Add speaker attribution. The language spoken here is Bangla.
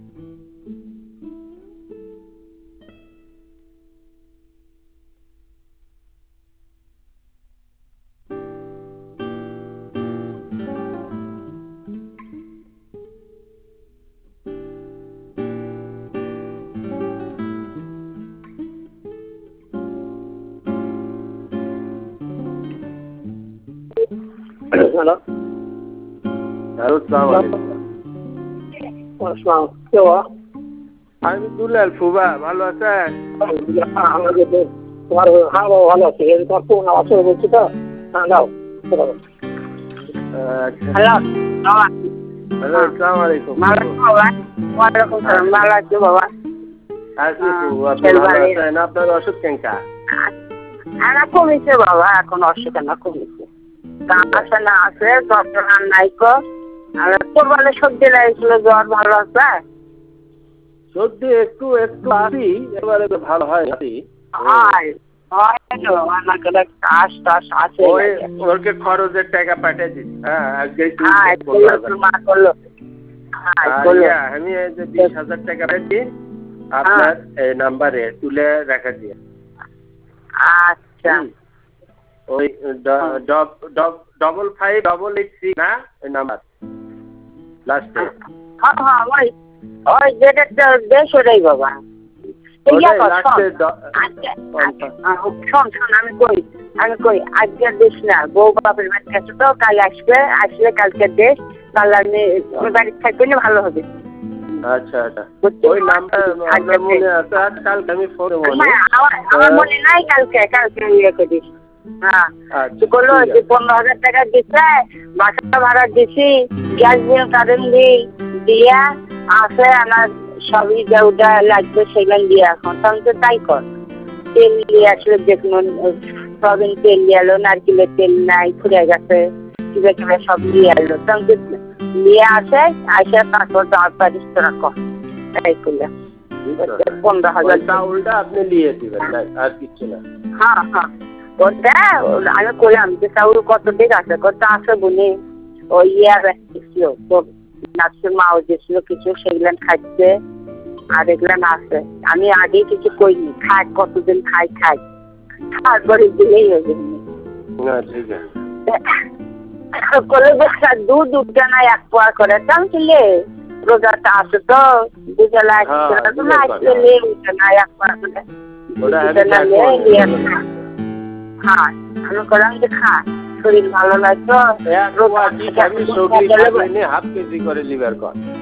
Speaker 1: হ্যালো
Speaker 2: হ্যালো, আসসালামু আলাইকুম।
Speaker 1: আসসালাম, কে বাবা?
Speaker 2: আমি দুলাল ফুবা, ভালো আছেন?
Speaker 1: তোমার হ্যাঁ বাবা ভালো আছে। তোমার ফোন আওয়াজ করে বলছি তো। হ্যাঁ দাও। হ্যালো বাবা।
Speaker 2: হ্যালো, আসসালামু আলাইকুম।
Speaker 1: ভালো আছো বাবা? ওয়ালাইকুম সালাম। ভালো আছো বাবা?
Speaker 2: আছি ফুবু, আপনি ভালো আছেন? আপনার অসুখ কেঙ্কা?
Speaker 1: না কমেছে বাবা, এখন অসুখ না কমেছে। আছে না আছে, ডক্টর আর নাই কো। আর কোরবানে সর্দি লাগছিল, জ্বর ভালো আছে?
Speaker 2: সর্দি একটু একটু আসি, এবারে তো ভালো হয় নাকি?
Speaker 1: হয় হয় তো, আমার কাছে কাশ টাশ আছে।
Speaker 2: ওরকে খরচের টাকা পাঠিয়ে দিস। হ্যাঁ, আজকে
Speaker 1: মা করলো।
Speaker 2: আমি এই যে 20,000 টাকা পাঠিয়ে আপনার এই নাম্বারে তুলে রেখে দিয়ে।
Speaker 1: আচ্ছা,
Speaker 2: ওই 5588 না ওই নাম্বার লাস্টে।
Speaker 1: হ্যাঁ ওই যেটা দেশ ওটাই বাবা। শোন আমি কই আজকে দেশ না, বউ বাপের বাড়ি গেছে তো, কাল আসলে কালকে দেশ, তাহলে আমি ওই বাড়ির থাকবে না, ভালো হবে।
Speaker 2: আচ্ছা আচ্ছা, ওই নামটা আপনার মনে আছে? আর কালকে আমি ফোনে
Speaker 1: আমার মনে নাই, কালকে ইয়ে করিস। হ্যাঁ, বললো যে 15,000 টাকা দিচ্ছে, বাসা ভাড়া দিছি, গ্যাস বিল কারেন্ট বিল দিয়া আছে, আমার সবই যা লাগবে সেগুলো দিয়ে এখন তো তাই কর। তেল নিয়ে আসলে দেখুন, সবিন তেল নিয়ে এলো, নারকেলের তেল নাই, ফুরে গেছে, কিবা সব নিয়ে এলো, তখন নিয়ে আসে তারপর তো আর পারিস তোরা কর, তাই করলে 15,000
Speaker 2: চাউলটা আপনি নিয়ে দিবেন, আর কিছু না।
Speaker 1: হ্যাঁ ওটা আমি করলাম যে চাউল কত দিক আছে, কত আছে বলি ওই ইয়ার আসছিল তো, নাচের মাও দিয়েছিল কিছু, সেগুলো খাচ্ছে, আর এগুলো আছে। আমি আগে কিছু করিনি, খাই কতদিন খাই তারপরে দিলেই হবে। দুধ উঠবে না, এক পোয়া করে চাইছিলে, রোজাটা আছে তো, দুজলা আসলে উঠে না, এক পোয়া করে হ্যাঁ। আমি করলাম যে খা, শরীর ভালো লাগতো,
Speaker 2: হাফ কেজি করে লিভার কর।